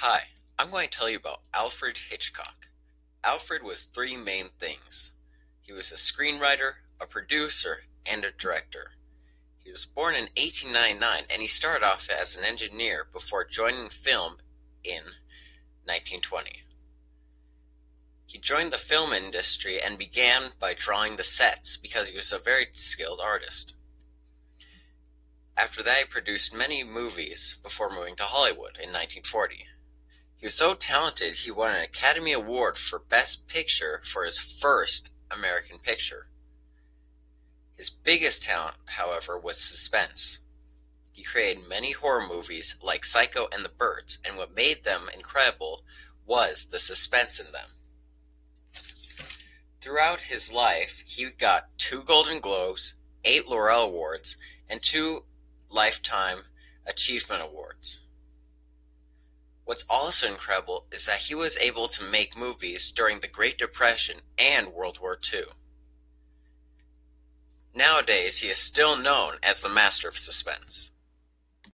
Hi, I'm going to tell you about Alfred Hitchcock. Alfred was three main things. He was a screenwriter, a producer, and a director. He was born in 1899 and he started off as an engineer before joining film in 1920. He joined the film industry and began by drawing the sets because he was a very skilled artist. After that, he produced many movies before moving to Hollywood in 1940. He was so talented he won an Academy Award for Best Picture for his first American picture. His biggest talent, however, was suspense. He created many horror movies like Psycho and The Birds, and what made them incredible was the suspense in them. Throughout his life, he got 2 Golden Globes, 8 Laurel Awards, and 2 Lifetime Achievement Awards. What's also incredible is that he was able to make movies during the Great Depression and World War II. Nowadays, he is still known as the master of suspense.